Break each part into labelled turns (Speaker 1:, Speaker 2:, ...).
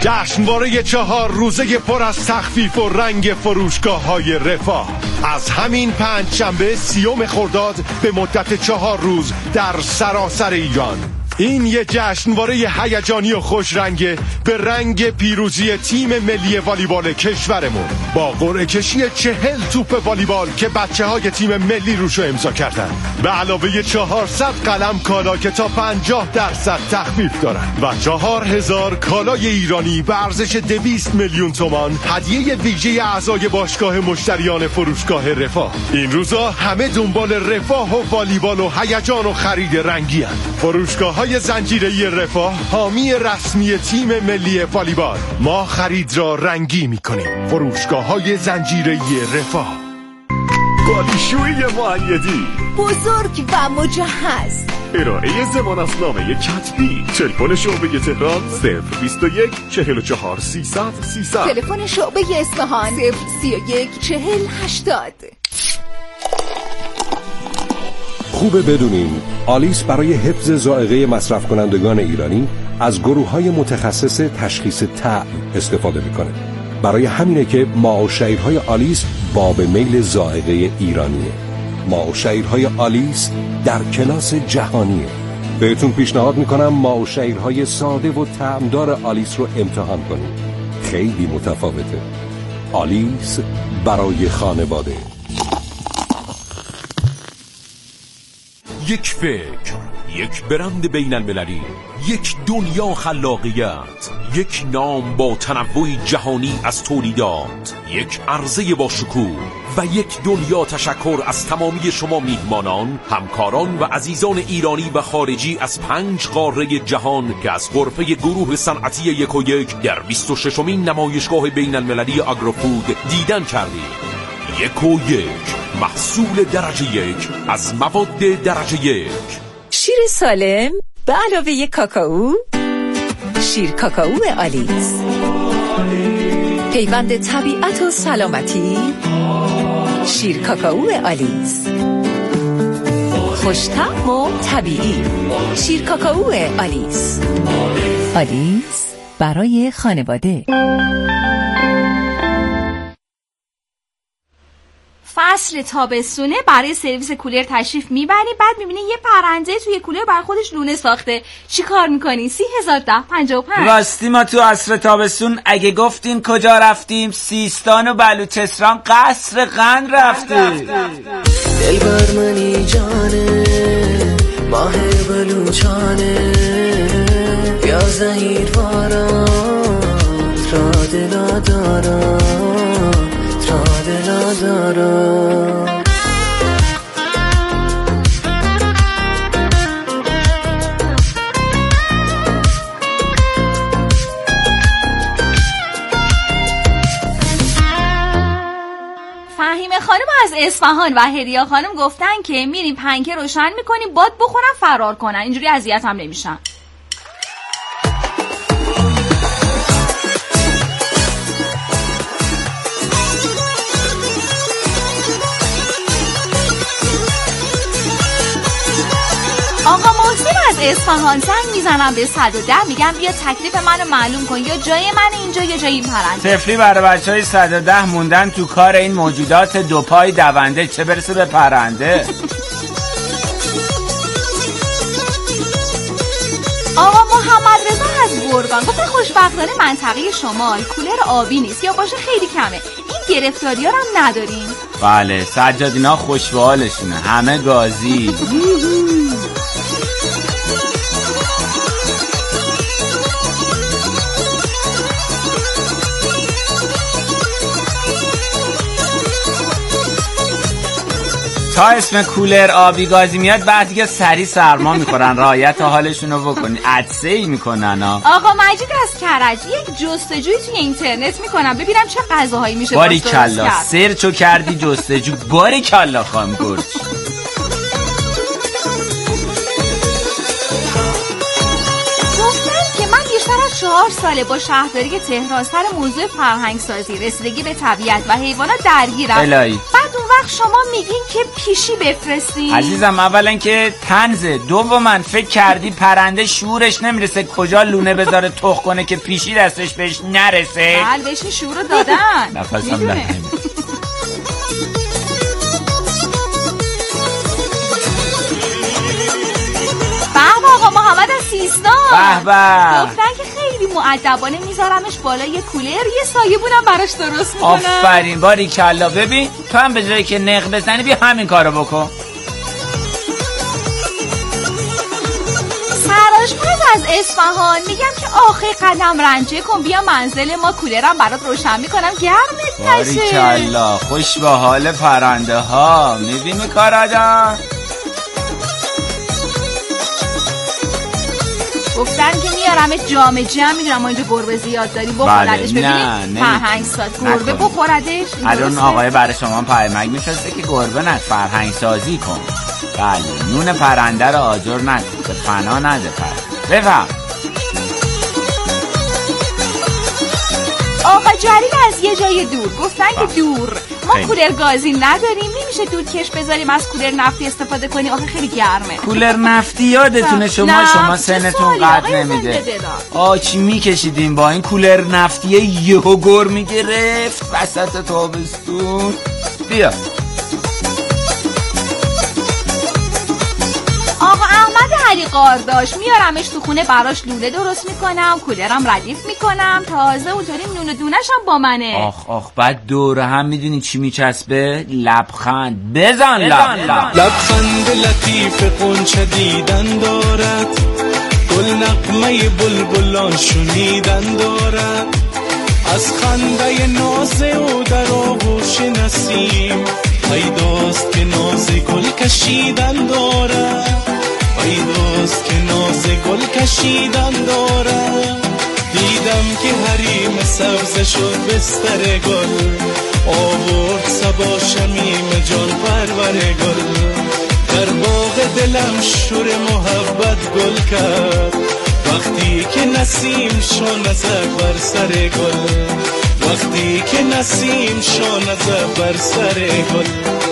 Speaker 1: جشنواره 4 روزه پر از تخفیف و رنگ فروشگاه‌های رفاه از همین پنجشنبه 30 خرداد به مدت 4 روز در سراسر ایران. این یه جشنواره هیجانی و خوش رنگه به رنگ پیروزی تیم ملی والیبال کشورمون با قرعه کشی 40 توپ والیبال که بچه‌های تیم ملی روشو امضا کردن، به علاوه 400 قلم کالا که تا 50% تخفیف دارن و 4000 کالای ایرانی به ارزش 200 میلیون تومان هدیه ویژه اعضای باشگاه مشتریان فروشگاه رفاه. این روزا همه دنبال رفاه و والیبال و هیجان و خرید رنگی هن. فروشگاه‌های زنجیره‌ای رفاه حامی رسمی تیم ملی والیبال. ما خرید را رنگی می‌کنیم. فروشگاه‌های زنجیره‌ای رفاه.
Speaker 2: قالیشویی معیدی
Speaker 3: بزرگ و مجهز.
Speaker 2: ارائه ضمانتنامه کتبی. تلفن شعبه تهران 021 44 300 300.
Speaker 3: تلفن شعبه اصفهان 031 40 80.
Speaker 4: خوبه بدونین آلیس برای حفظ ذائقه مصرف کنندگان ایرانی از گروه‌های متخصص تشخیص طعم استفاده میکنه. برای همینه که ماء و شعیرهای آلیس باب میل ذائقه ایرانیه. ماء و شعیرهای آلیس در کلاس جهانیه. بهتون پیشنهاد میکنم ماء و شعیرهای ساده و طعمدار آلیس رو امتحان کنید. خیلی متفاوته. آلیس برای خانواده.
Speaker 5: یک فکر، یک برند بین المللی، یک دنیا خلاقیت، یک نام با تنوع جهانی از تولیدات، یک عرضه با شکوه و یک دنیا تشکر از تمامی شما میهمانان، همکاران و عزیزان ایرانی و خارجی از 5 قاره جهان که از غرفه گروه صنعتی 1&1 در 26مین نمایشگاه بین المللی آگروفود دیدن کردید. 1&1 محصول درجه 1 از مواد درجه 1.
Speaker 6: شیر سالم به علاوه کاکائو. شیر کاکائو آلیس، پیوند طبیعت و سلامتی. شیر کاکائو آلیس، خوش‌طعم و طبیعی. شیر کاکائو آلیس. آلیس برای خانواده.
Speaker 7: فصل تابستونه، برای سرویس کولر تشریف میبری، بعد میبینی یه پرنده توی کولر برای خودش لونه ساخته. چی کار میکنی؟ 30,010.55.
Speaker 8: راستی ما تو عصر تابستون اگه گفتین کجا رفتیم، سیستان و بلوچستان قصر قند رفتیم.
Speaker 9: دلبر منی جانه ماه بلوچانه یا زهیر باران را دلا داران را دلا داران.
Speaker 7: فهیمه خانم از اصفهان و هدیه خانم گفتن که میریم پنکه روشن میکنیم، باد بخورن فرار کنن، اینجوری اذیت هم نمیشن. آقا محسن از اصفهان زنگ میزنم به 110 میگم بیا تکلیف منو معلوم کن، یا جای من اینجا یا جای این پرنده.
Speaker 8: طفلی برای بچهای 110 موندن تو کار این موجودات دوپای دونده، چه برسه به پرنده.
Speaker 7: آقا محمد رضا از گرگان گفت خوشبختانه منطقه شمال کولر آبی نیست، یا باشه خیلی کمه، این گرفتاری ها هم نداریم.
Speaker 8: بله سجادینا خوش به حالشونه، همه گازی. تا اسم کولر آبی گازی میاد بعد دیگه سری سرما میخورن، رعایت حالشونو بکنی. عدسه‌ای میکنن ها.
Speaker 7: آقا مجید از کرج یک جستجوی توی اینترنت میکنم ببینم چه غذاهایی میشه
Speaker 8: باری کلا سرچو کردی جستجو، باری کلا خام گرچ.
Speaker 7: گفتن که من بیشتر از 4 ساله با شهرداری تهران سر موضوع فرهنگ سازی، رسیدگی به طبیعت و حیوانات درگیرم.
Speaker 8: الهی.
Speaker 7: بعد اون وقت شما میگین که پیشی بفرستین؟
Speaker 8: عزیزم اولا که طنزه، دوما فکر کردی پرنده شورش نمیرسه کجا لونه بذاره تخ کنه که پیشی دستش بهش نرسه؟
Speaker 7: بله بهش شور رو دادن.
Speaker 8: نفسم نمیده.
Speaker 7: آقا محمد از سیستان
Speaker 8: به
Speaker 7: گفتن که خیلی مؤدبانه میذارمش بالا یه کولر، یه سایبونم براش درست میکنم.
Speaker 8: آفرین باریکلا. ببین تو هم به جایی که نق بزنی بیا همین کارو بکن.
Speaker 7: سرآشپز از اصفهان میگم که آخه قدم رنجه کن بیا منزل ما، کولرم برات روشن میکنم گرمت نشه.
Speaker 8: باریکلا خوش به حال پرنده ها. میبینی کارادا؟
Speaker 7: گفتن که میارم جام جم، میدونم ما اینجا گربه زیاد داری بخوردش. ببینید فرهنگ ساز گربه بخوردش.
Speaker 8: الان آقای برای شما پیامک میفرسته که گربه نه فرهنگ سازی کن. بله نون پرنده رو آجر نکن که فنا نده پر. بفهم
Speaker 7: آقا جلیل از یه جای دور گفتن که دور ما کولر گازی نداریم، نمیشه دود کش بذاریم از کولر نفتی استفاده کنی، آخه خیلی گرمه.
Speaker 8: کولر نفتی یادتونه شما سنتون قد نمیده. چی میکشیدیم با این کولر نفتی یهو گر میگرفت وسط تابستون. بیا
Speaker 7: آقا احمد علی قارداش میارمش تو خونه براش لوله درست میکنم، کولرم ردیف میکنم، تازه اونطوری نون دونش هم با منه.
Speaker 8: آخ بعد دوره هم میدونی چی میچسبه؟ لبخند. بزن
Speaker 9: لبخند لطیف قنچه دیدن دارد، گل نغمه بلبلان شنیدن دارد، از خنده ناز او در آغوش نسیم پیداست که ناز گل کشیدن دارد، پیداست که ناز گل کشیدن دارد. دیدم که حریم سبز شد بستر گل، آورد صبا شمیم جان پرور گل، در باغ دلم شور محبت گل کرد، وقتی که نسیم شانه زد بر سر گل، وقتی که نسیم شانه زد بر سر گل.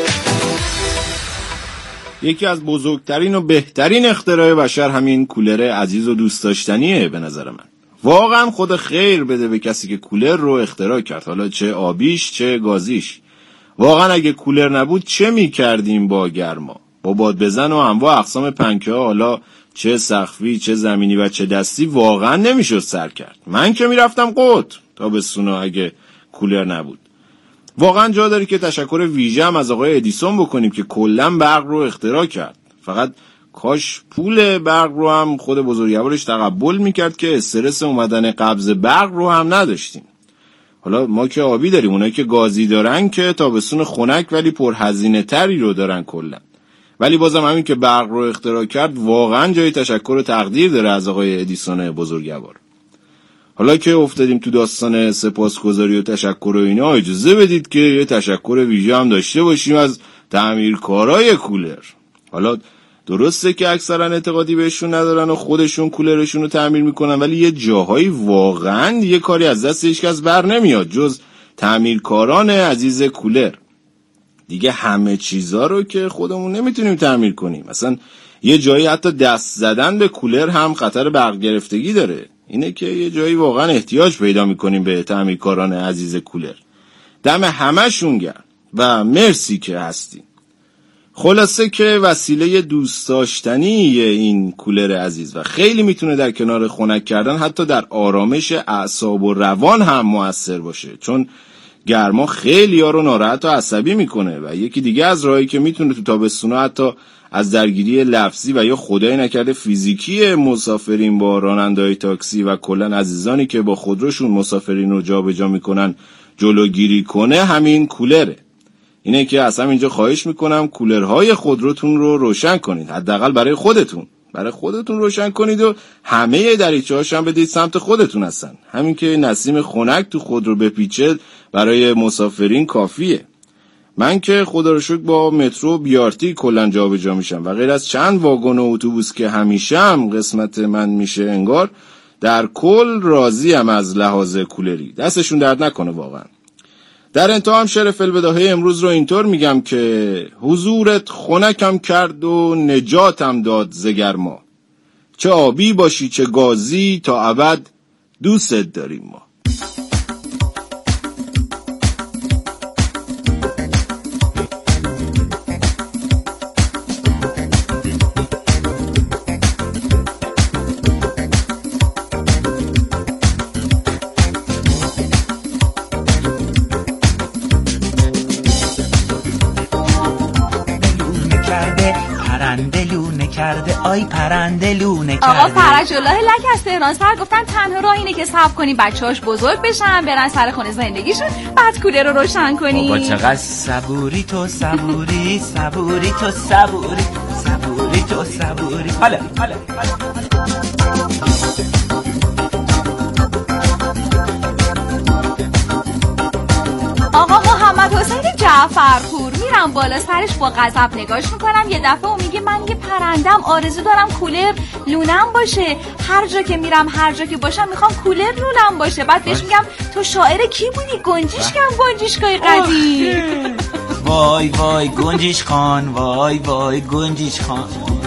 Speaker 10: یکی از بزرگترین و بهترین اختراع بشر همین کولر عزیز و دوست داشتنیه به نظر من. واقعا خود خیر بده به کسی که کولر رو اختراع کرد، حالا چه آبیش چه گازیش. واقعا اگه کولر نبود چه میکردیم با گرما، با باد بزن و انواع اقسام پنکه ها، حالا چه سقفی چه زمینی و چه دستی، واقعا نمیشد سر کرد. من که میرفتم قط تابستونا اگه کولر نبود. واقعا جا داره که تشکر ویژه هم از آقای ادیسون بکنیم که کلا برق رو اختراع کرد. فقط کاش پول برق رو هم خود بزرگوارش تقبل میکرد که استرس اومدن قبض برق رو هم نداشتیم. حالا ما که آبی داریم، اونایی که گازی دارن که تابستون خنک ولی پرهزینه تری رو دارن کلا. ولی بازم همین که برق رو اختراع کرد واقعا جای تشکر و تقدیر داره از آقای ادیسون بزرگوار. حالا که افتادیم تو داستان سپاسگزاری و تشکر و اینا، اجازه بدید که یه تشکر ویژه هم داشته باشیم از تعمیرکارای کولر. حالا درسته که اکثرا اعتقادی بهشون ندارن و خودشون کولرشون رو تعمیر میکنن، ولی یه جاهایی واقعا یه کاری از دست هیچکس بر نمیاد جز تعمیرکاران عزیز کولر. دیگه همه چیزا رو که خودمون نمیتونیم تعمیر کنیم. مثلا یه جایی حتی دست زدن به کولر هم خطر برق گرفتگی داره. اینه که یه جایی واقعا احتیاج پیدا میکنیم به تعمیرکاران عزیز کولر. دم همه‌شون گرم و مرسی که هستین. خلاصه که وسیله دوست داشتنی این کولر عزیز و خیلی میتونه در کنار خنک کردن حتی در آرامش اعصاب و روان هم مؤثر باشه، چون گرما خیلی ها رو ناراحت و عصبی میکنه. و یکی دیگه از راهایی که میتونه تو تابستونا حتی از درگیری لفظی و یا خدای نکرده فیزیکی مسافرین با راننده‌های تاکسی و کلا عزیزانی که با خودروشون مسافرین رو جابجا میکنن جلوگیری کنه، همین کولره. اینه که اصلا اینجا خواهش میکنم کولرهای خودروتون رو روشن کنید، حداقل برای خودتون روشن کنید و همه دریچه‌هاش هم بدید سمت خودتون هستن. همین که نسیم خنک تو خودرو بپیچه برای مسافرین کافیه. من که خدا رو شکر با مترو بیارتی کلا جابجا میشم و غیر از چند واگن و اتوبوس که همیشه هم قسمت من میشه انگار، در کل راضیم از لحاظ کولری. دستشون درد نکنه واقعا. در انتها هم شعر فی‌البداهه امروز رو اینطور میگم که حضورت خنکم کرد و نجاتم داد ز گرما، چه آبی باشی چه گازی تا ابد دوست داریم ما.
Speaker 8: آی پرنده لونه کرده.
Speaker 7: آقا فرج الله لک از تهران سر گفتن تنها راه اینه که صبر کنی بچه‌هاش بزرگ بشن برن سر خونه زندگیشون بعد کولر رو روشن کنی.
Speaker 8: بابا چقدر صبوری تو صبوری صبوری تو صبوری صبوری تو صبوری. حالا
Speaker 7: آقا محمد حسین جعفرپور میرم بالا سرش با غضب نگاش میکنم. یه دفعه اون میگه من یه پرندم آرزو دارم کولر لونم باشه، هر جا که میرم هر جا که باشم میخوام کولر لونم باشه. بعد بهش میگم تو شاعر کی بودی؟ گنجیشکای قدیم.
Speaker 8: وای وای گنجیش خان، وای وای گنجیش خان.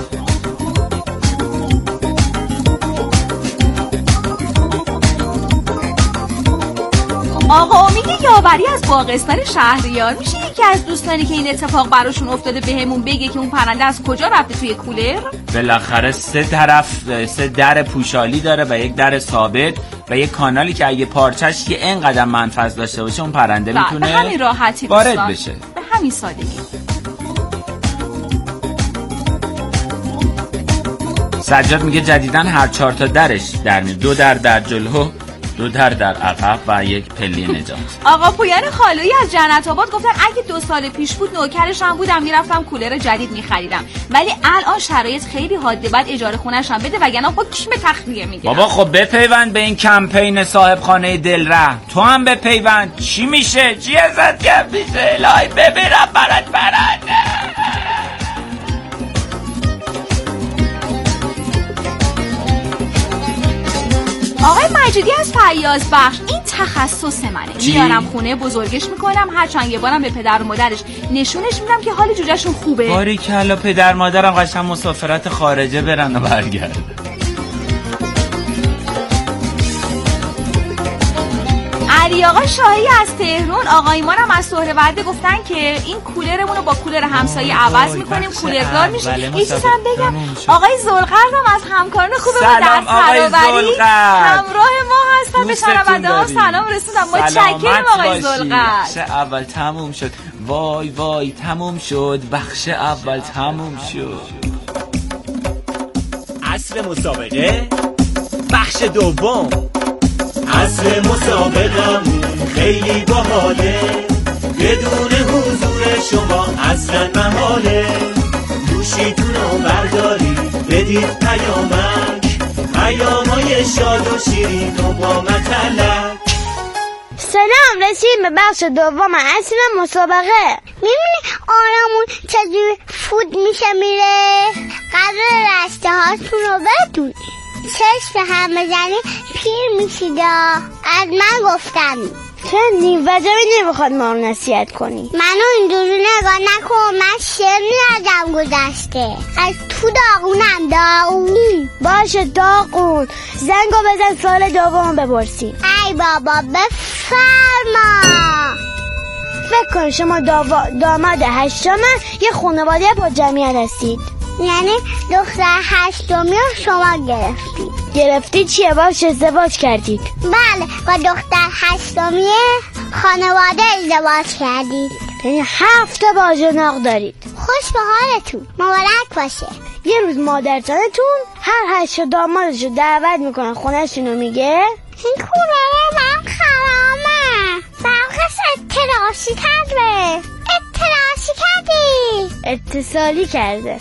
Speaker 7: آقا امید یاوری از باغستان شهریار، میشه یکی از دوستانی که این اتفاق براشون افتاده بهمون بگه که اون پرنده از کجا رفته توی کولر؟
Speaker 8: بالاخره 3 در پوشالی داره و یک در ثابت و یک کانالی که اگه پارچش یه اینقدر منفذ داشته باشه اون پرنده میتونه
Speaker 7: به همین راحتی
Speaker 8: وارد بشه،
Speaker 7: به همین سادگی.
Speaker 8: سجاد میگه جدیدن هر 4 تا درش در 2 در جلو، 2 در عقب و یک پله نجات.
Speaker 7: آقا پویان خالویی از جنت آباد گفتن اگه 2 سال پیش بود نوکرشم بودم میرفتم کولر جدید میخریدم، ولی الان شرایط خیلی حاده، بعد اجاره خونه‌شم بده وگرنه حکم تخلیه میگیرم.
Speaker 8: بابا خب بپیوند به این کمپین صاحب خانه دلره، تو هم بپیوند. چی میشه؟ چی ازت کم میشه؟ الهی ببرم برات برنده.
Speaker 7: آقای مجیدی از فیاض بخش، این تخصص منه. میارم خونه بزرگش میکنم، هر چند یه بارم به پدر و مادرش نشونش میدم که حال جوجهشون خوبه.
Speaker 8: باریکلا پدر مادرم قشنگ مسافرت خارجه برن و برگردن.
Speaker 7: علی آقا شاهی از تهران، آقا ایمانم از سهرورده گفتن که این کولرمون رو با کولر همسایه عوض میکنیم، کولردار میشه. یه چیزم بگم، آقای ذوالقرنم از همکاران خوبه به دست تراوری همراه ما هستن. به شنونده ها سلام رسوندم. متشکرم آقای ذوالقرن.
Speaker 8: بخش اول تموم شد، وای وای تموم شد، بخش اول تموم شد.
Speaker 11: عصر مسابقه بخش دوم. عصر مسابقمون خیلی باحاله، بدون حضور شما اصلا محاله. گوشیتونو برداری بدید پیامای شاد و شیرین و با مطلق.
Speaker 12: سلام، رسیم به بخش دوم عصر مسابقه. میبینی آرامون چجوری فود میشه میره؟ قرار رشته هاتون رو بدونی، چشم هم بزنی پیر میشیدا. از من گفتم
Speaker 13: چه وجبی نمیخواد ما رو نصیحت کنی.
Speaker 12: منو اینجوری نگاه نکن، من شعر میادم گذشته. از تو داغونم، داغون.
Speaker 13: باشه داغون، زنگو بزن سال دوم بپرسیم.
Speaker 12: ای بابا بفرما.
Speaker 13: فکر کن شما داماد هشتم یه خانواده با جمعیت هستید.
Speaker 12: یعنی دختر هشتمی شما
Speaker 13: گرفتی چیه؟ باش ازدواج کردید؟
Speaker 12: بله، با دختر هشتمی خانواده ازدواج کردید.
Speaker 13: یعنی 7 باجناق دارید.
Speaker 12: خوش به حالتون، مبارک باشه.
Speaker 13: یه روز مادرتانتون هر 8 دامادشو دعوت میکنن خونه‌شونو میگه
Speaker 12: این کولره من خرامه، برقش اتصالی کرده.
Speaker 13: اتصالی کرده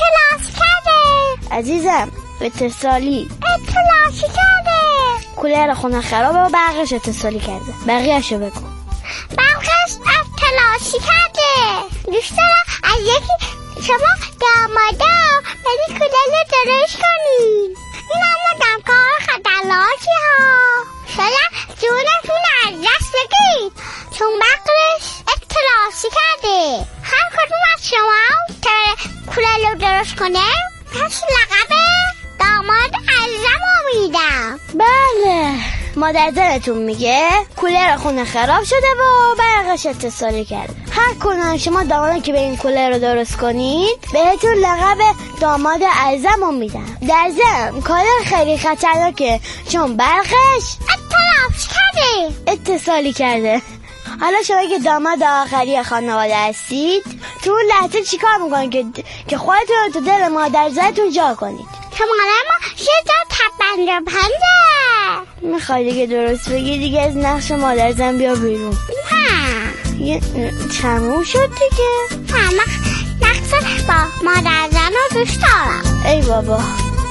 Speaker 13: عزیزم، اتصالی
Speaker 12: کرده.
Speaker 13: کولر خونه خرابه و برقش اتصالی کرده. بقیه‌شو بگو.
Speaker 12: برقش اتصالی کرده. دوست دارم از یکی شما دامادا بری کولر درست کنین. این هم کار خطرناکی ها. شاید جونتون از دست بگید، چون برق درست کنه پس لقب داماد عزیزمو میدم.
Speaker 13: بله، مادر زنتون میگه کولر خونه خراب شده و برقش اتصالی کرده. هر کدوم شما دامادی که به این کولر رو درست کنید بهتون لقب داماد عزیزمو میدم. در ضمن کولر خیلی خطرناکه چون برقش اتصالی کرده. حالا شما که داماد آخری خانواده هستید تو اون لحظه چیکار میکنید که خودتون رو تو دل مادر زنتون جا کنید؟
Speaker 12: که مادر ما یه جا تپنده پنده.
Speaker 13: میخوای دیگه درست بگی دیگه از نقش مادر زن بیا بیرون. تموم شد دیگه.
Speaker 12: نقص با مادر زن رو دوست دارم.
Speaker 13: ای بابا.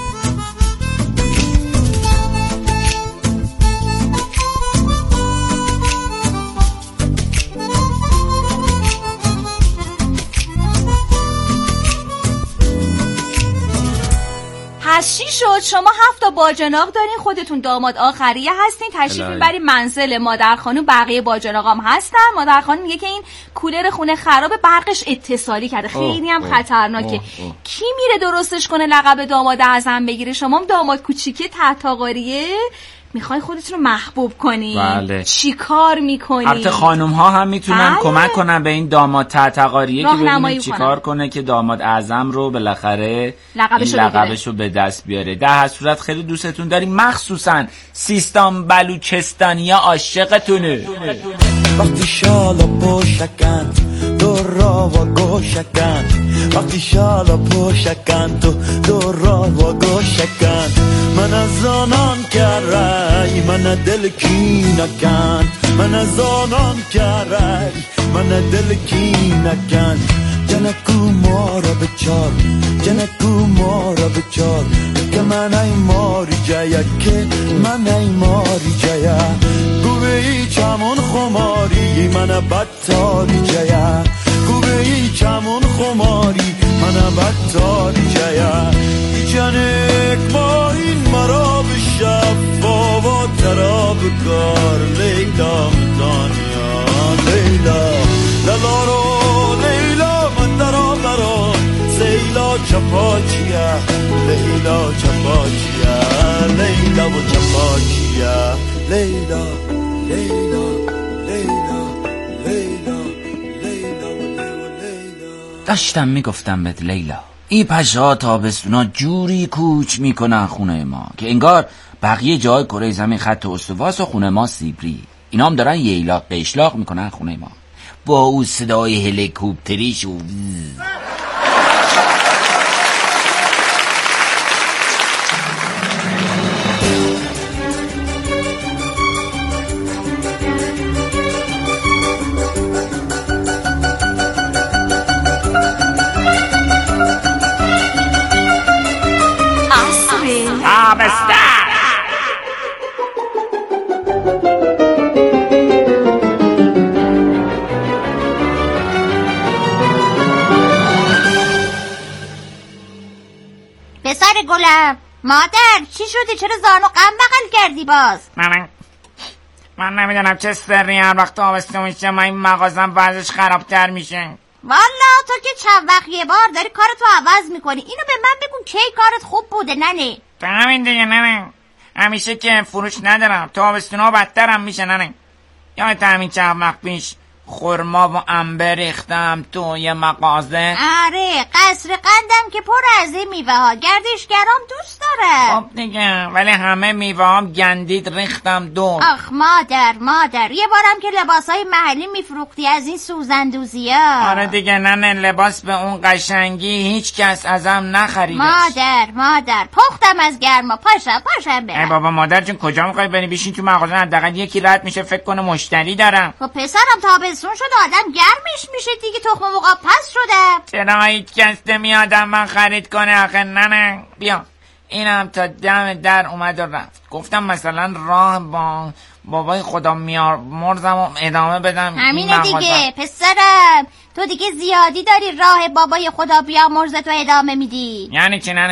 Speaker 7: پس چی شد؟ شما 7 تا باجناق دارین، خودتون داماد آخریه هستین، تشریف میبرین منزل مادر خانم، بقیه باجناقام هستن. مادر خانم میگه که این کولر خونه خرابه، برقش اتصالی کرده، خیلی هم خطرناکه. کی میره درستش کنه لقب داماد اعظم بگیره؟ شما هم داماد کوچیکه تحتاقاریه میخوای خودتون رو محبوب کنی.
Speaker 8: بله.
Speaker 7: چی کار میکنی؟
Speaker 8: البته خانم ها هم میتونن کمک کنن به این داماد تحتقاریه که ببینه چی کار کنه که داماد اعظم رو بالاخره لقبش رو به دست بیاره. در هر صورت خیلی دوستتون داریم، مخصوصا سیستان بلوچستانیا عاشقتونه.
Speaker 14: وقتی شالا پوشکند دو را و گوشکند، وقتی شالا پوشکند دو را و گوشکند، من از آنان که رای من دل کی نکند، من از آنان که رای من دل کی نکند. جنکو ما را بچار، جنکو ما را بچار، که من ای ماری جایا، که من ای ماری جایا، گوه ای چمون خماری من بدتاری جایا، گوه ای چمون خماری من بدتاری جایا. جنک ما این مرا به شفا و تراب کار لیلا مدانیا لیلا لالارو لیلا من درا برا سیلا چپاچیا لیلا چپاچیا لیلا و چپاچیا لیلا لیلا لیلا لیلا لیلا.
Speaker 8: داشتم میگفتم بهت لیلا، این پژا تابستونا جوری کوچ میکنن خونه ما که انگار بقیه جای کره زمین خط استواس و خونه ما سیبری. اینا هم دارن ییلاق قشلاق میکنن خونه ما با اون صدای هلیکوپتریش و
Speaker 7: پسر گلم، مادر چی شده؟ چرا زانو غم بغل کردی باز؟
Speaker 8: من نمیدونم چه سری هر وقت آبسته میشه من این مغازم وضعش خرابتر میشه.
Speaker 7: والا تو که چند وقت یه بار داری کارتو عوض میکنی. اینو به من بگو کی کارت خوب بوده ننه؟
Speaker 8: به همین دیگه ننه، همیشه که فروش ندارم، تو آبستونا بدترم میشه ننه. یادت همین چند وقت پیش خرما و انبر ریختم تو یه مغازه؟
Speaker 7: آره، قصر قندم که پر از این میوه ها، گردشگرام دوست داره.
Speaker 8: خب دیگه، ولی همه میوه هم گندید ریختم دور.
Speaker 7: آخ مادر یه بارم که لباسای محلی میفروختی از این سوزندوزی ها.
Speaker 8: آره دیگه ننه، لباس به اون قشنگی هیچ کس ازم نخریدش.
Speaker 7: مادر پختم از گرما، پاشم برم.
Speaker 8: ای بابا مادر جون کجا میخوای بری؟ بشین تو مغازه، حداقل یکی رد میشه فکر کنه مشتری دارم.
Speaker 7: خب پسرم تابستون شد آدم گرمش میشه دیگه، تخم مرغ پس شده.
Speaker 8: چرا هیچ کس نمیادم من خرید کنه آخه ننه؟ بیا اینم تا دم در اومد و رفت. گفتم مثلا راه با بابای خدا مرزم ادامه بدم.
Speaker 7: همینه دیگه پسرم، تو دیگه زیادی داری راه بابای خدا مرز تو ادامه میدی.
Speaker 8: یعنی چی ننه؟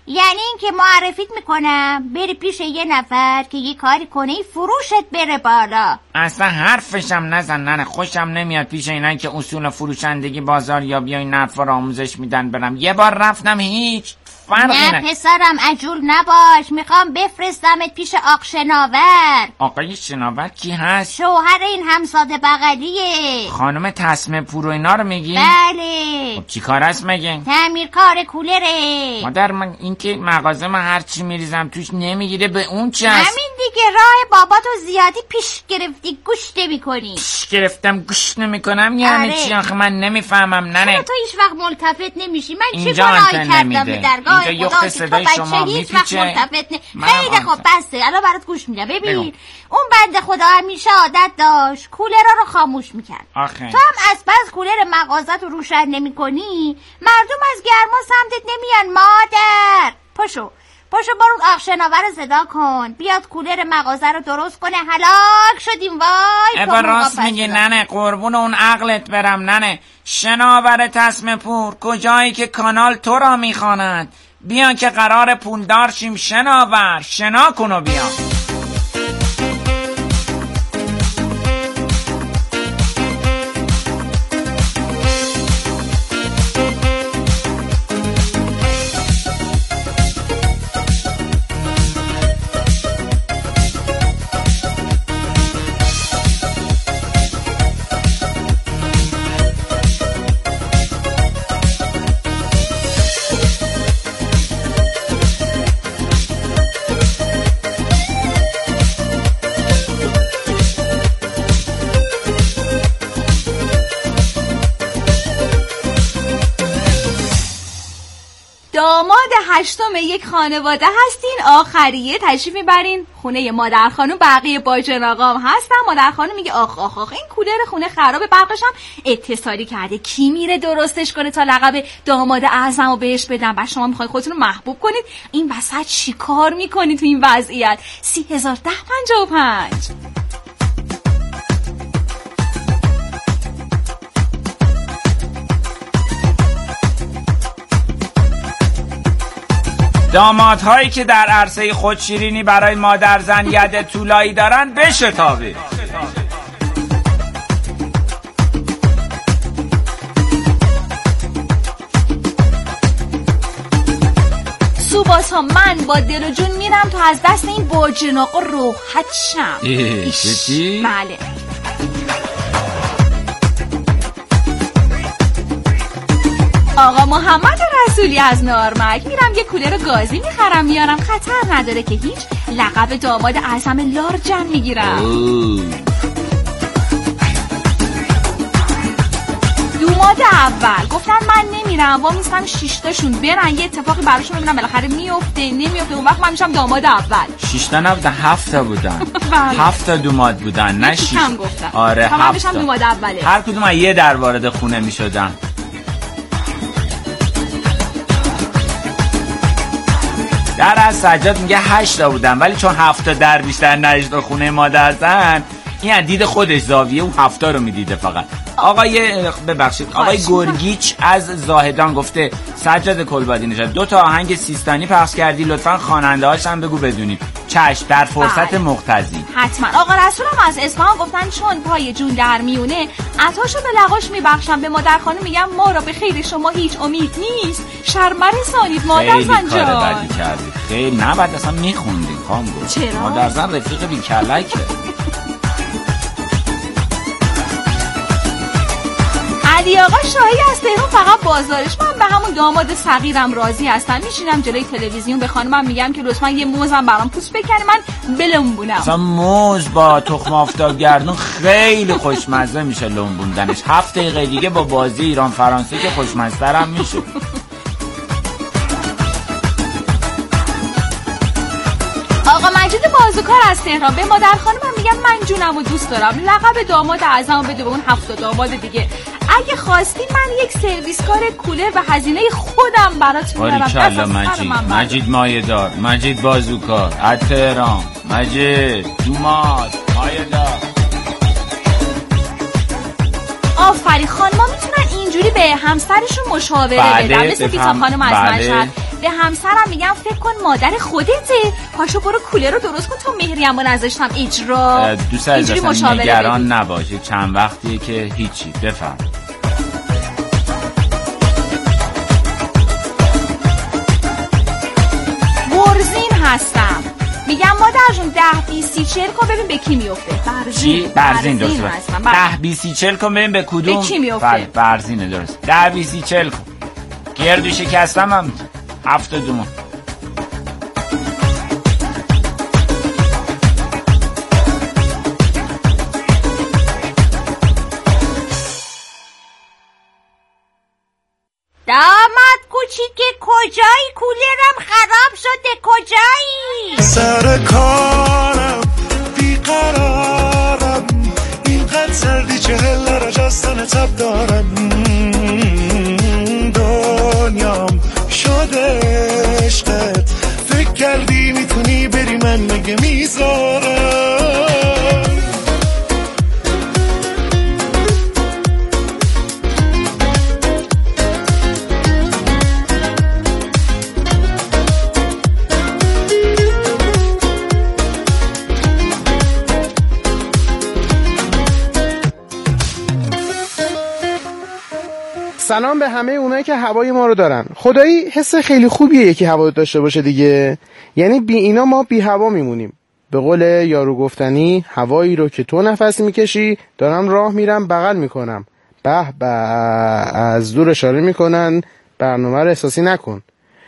Speaker 7: یعنی این که معرفیت میکنم بری پیش یه نفر که یه کاری کنه ای فروشت بره بالا.
Speaker 8: اصلا حرفشم نزن ننه، خوشم نمیاد پیش اینایی که اصول فروشندگی بازار یا بیاین نرفا را آموزش میدن برم. یه بار رفتم هیچ
Speaker 7: نه پسرم عجول نباش، میخوام بفرستمت پیش آق شناور.
Speaker 8: آقای شناور کی هست؟
Speaker 7: شوهر این همساده بغلیه.
Speaker 8: خانم تسمه پور و اینا رو میگی؟
Speaker 7: بله.
Speaker 8: خب چی کار است مگه؟
Speaker 7: تعمیر کار کولره.
Speaker 8: مادر من این که مغازه من هر چی میریزم توش نمیگیره به اون چی هست؟
Speaker 7: همین دیگه راه باباتو زیادی پیش گرفتی گوش نمی‌کنی.
Speaker 8: پیش گرفتم گوش نمیکنم یعنی چی؟ آخه من نمیفهمم ننه.
Speaker 7: چرا تو هیچ وقت ملتفت نمیشی؟ من چه گناهی کردم به درگاه
Speaker 8: اینجا یخت صدای شما میپیچه.
Speaker 7: خیلی خوب بسته الان برات گوش میدم. ببین اون بنده خدا همیشه عادت داشت کولرها رو خاموش میکرد. تو هم از بس کولر مغازت رو روشن نمیکنی مردم از گرما سمتت نمیان. مادر پاشو برو آق شناور رو صدا کن بیاد کولر مغازه رو درست کنه. هلاک شدیم وای.
Speaker 8: ابا راست میگی ننه، قربون اون عقلت برم ننه. شناور تسمه پور کجایی که کانال تو را میخواند، بیا که قرار پولدار شیم. شناور شنا کن و بیا.
Speaker 7: داماد هشتم یک خانواده هستین. آخریه تشریف میبرین خونه مادر خانم. بقیه باجن آقام هستن. مادر خانم میگه آخ این کولر خونه خرابه، برقش هم اتصالی کرده، کی میره درستش کنه تا لقب داماد اعظم رو بهش بدن؟ بعد شما میخواید خودتون رو محبوب کنید. این وسط چی کار میکنید تو این وضعیت؟ 30,1055.
Speaker 8: دامادهایی که در عرصه خودشیرینی برای مادر زن ید طولایی دارن بشتابه.
Speaker 7: سوباس ها من با دل و جون میرم تا از دست این باجن آقا راحت شم.
Speaker 8: چی؟
Speaker 7: بله. آقا محمد رسولی از نارمک میرم یه کولر گازی میخرم میارم، خطر نداره که هیچ. لقب داماد اعظم لارجن میگیرم. دوماد اول گفتن من نمیرم وا میستم 6 تاشون برن یه اتفاقی براشون ببینم بالاخره میفته نمیفته. اون وقت من میشم داماد اول.
Speaker 8: 6 تا نبودن 7 تا بودن. 7 تا دوماد بودن نه 6. آره 7 تا. من
Speaker 7: میشم دوماد اوله.
Speaker 8: هر کدوم یه در وارد خونه میشدن. در از سجاد میگه 8 تا بودن ولی چون 7 تا در بیشتر نشد خونه مادر زن این دید خودش زاویه اون 7 تا رو میدیده فقط. آقای گرگیچ از زاهدان گفته سجاد کلبادی نژاد 2 تا آهنگ سیستانی پخش کردی لطفا خواننده هاش هم بگو بدونیم. چشم در فرصت مقتضی
Speaker 7: حتما. آقا رسولم از اصفهان گفتن چون پای جون در میونه عطاشو به لقاش میبخشم. به مادر خانم میگم ما را به خیر شما هیچ امید نیست، شرمه رسانید مادر زن جان.
Speaker 8: خیلی کار بدی کردید. خیلی نباید اصلا میخوندیم خانم.
Speaker 7: چرا؟
Speaker 8: مادر زن رفیق بیکلکه.
Speaker 7: علی آقا شاهی از تهران فقط بازارش. من به همون داماد صغیرم راضی هستم. میشینم جلوی تلویزیون به خانمم میگم که لطفا یه موزم برام پوست بکنه من بلمبونم.
Speaker 8: اصلا موز با تخم آفتاب گردون خیلی خوشمزه میشه لمبوندنش. 7 دقیقه دیگه با بازی ایران فرانسه که خوشمزه‌تر هم میشه.
Speaker 7: آقا مجید بازوکار از تهران به مادر خانمم میگم من جونم و دوست دارم لقب داماد اعظم بده به اون 7 داماد دیگه. اگه خواستی من یک سرویس کار کولر به هزینه خودم برات میارم.
Speaker 8: مجید مایه‌دار، مجید بازوکار از تهران، مجید دوماد مایه‌دار.
Speaker 7: آفرین. خانم‌ها میتونن اینجوری به همسرشون مشاوره بدن مثل پیتا خانم از مشهد. به همسرم میگم فکر کن مادر خودته، پاشو برو کولر رو درست کن، تو مهریم رو نذاشتم اجرا.
Speaker 8: دوست عزیزم نگران نباشید، چند وقتیه که هیچی. بفهم.
Speaker 7: برزین هستم، میگم مادر جون 10 20 30 40 کن ببین به کی میفته.
Speaker 8: برزین درست. 10 20 30 40 کن ببین به کدوم
Speaker 7: به کی میفته.
Speaker 8: برزینه درست. 10 20 30 40 کن. گردو شکستم هم 72.
Speaker 7: داماد کوچیک کجایی؟ کولرم خراب شده کجایی؟
Speaker 9: سر کارم بیقرارم، اینقدر سردی 40 درجه از تن تب دارم، دنیام شده عشقت، فکر کردی میتونی بری من مگه میذارم.
Speaker 15: سلام به همه اونایی که هوای ما رو دارن. خدایی حس خیلی خوبیه یکی هوا داشته باشه دیگه، یعنی بی اینا ما بی هوا میمونیم. به قول یارو گفتنی هوایی رو که تو نفس میکشی دارم راه میرم بغل میکنم. به به، از دور اشاره میکنن برنامه رو احساسی نکن.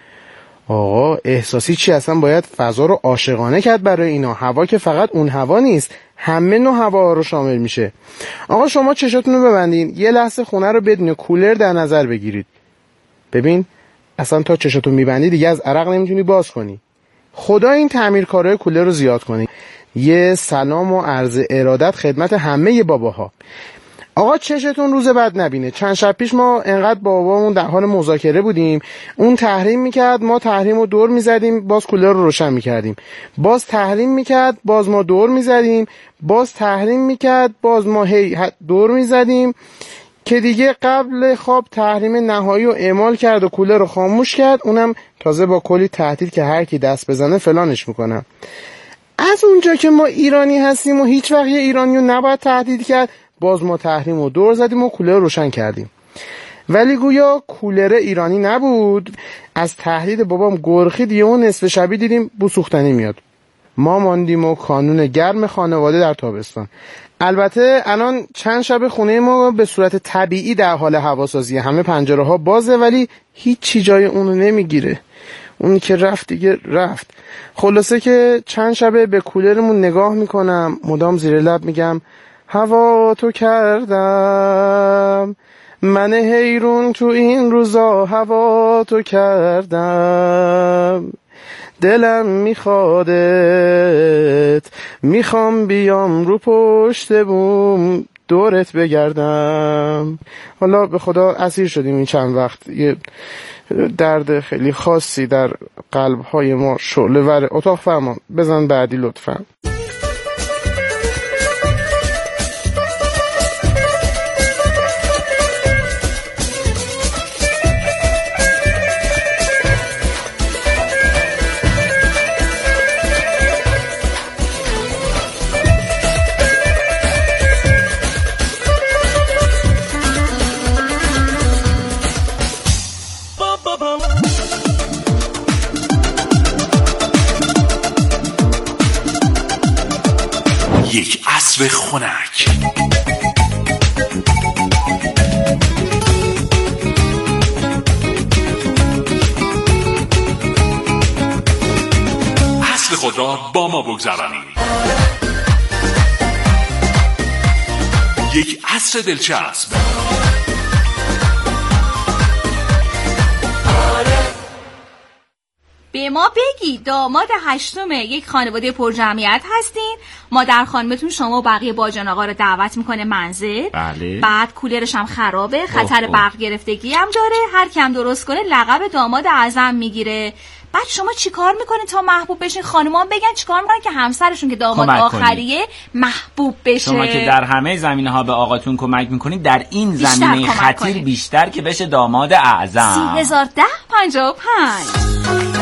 Speaker 15: آقا احساسی چی؟ اصلا باید فضا رو عاشقانه کرد برای اینا. هوا که فقط اون هوا نیست، همه نوع هوا رو شامل میشه. آقا شما چشاتون رو ببندین، یه لحظه خونه رو بدون کولر در نظر بگیرید. ببین اصلا تا چشاتون میبندی دیگه از عرق نمیتونی باز کنی. خدا این تعمیرکارای کولر رو زیاد کنی. یه سلام و عرض ارادت خدمت همه باباها. آقا چشتون روز بد نبینه. چند شب پیش ما انقدر بابامون در حال مذاکره بودیم، اون تحریم میکرد، ما تحریم رو دور میزدیم، باز کولر رو روشن میکردیم. باز تحریم میکرد، باز ما دور میزدیم. باز تحریم میکرد، باز ما هی دور میزدیم، که دیگه قبل خواب تحریم نهایی رو اعمال کرد و کولر رو خاموش کرد، اونم تازه با کلی تهدید که هر کی دست بزنه فلانش میکنم. از اونجا که ما ایرانی هستیم و هیچ وقت یه ایرانی رو نباید تهدید کرد، باز ما تحریم رو دور زدیم و کولر رو روشن کردیم. ولی گویا کولر ایرانی نبود. از تهدید بابام گرخید، یهو نصف شبی دیدیم بو سوختنی میاد. ما ماندیم و کانون گرم خانواده در تابستان. البته الان چند شب خونه ما به صورت طبیعی در حال هواسازی، همه پنجره ها بازه، ولی هیچی جای اونو نمیگیره. اون که رفت دیگه رفت. خلاصه که چند شبه به کولرمون نگاه میکنم، مدام زیر لب میگم هوا تو کردم، من حیرون تو این روزا هوا تو کردم، دلم میخوادت، میخوام بیام رو پشت بوم دورت بگردم. حالا به خدا اسیر شدیم این چند وقت، یه درد خیلی خاصی در قلب‌های ما شعله ور. اتاق فرمان بزن بعدی لطفاً.
Speaker 5: یک عصر خنک. عصر خود را با ما بگذرانید. یک عصر دلچسب.
Speaker 7: به ما بگی داماد 8 یک خانواده پرجمعیت هستین. مادر خانمتون شما و بقیه باجان آقا رو دعوت میکنه منزل.
Speaker 8: بله.
Speaker 7: بعد کولرش هم خرابه، خطر برق گرفتگی هم داره. هر کم درست کنه لقب داماد اعظم میگیره. بعد شما چیکار میکنین تا محبوب بشین؟ خانوما بگن چیکار میکنن که همسرشون که داماد آخریه محبوب بشه.
Speaker 8: شما که در همه زمینه‌ها به آقاتون کمک میکنید، در این زمینه خطیر بیشتر که بشه داماد اعظم.
Speaker 7: 301055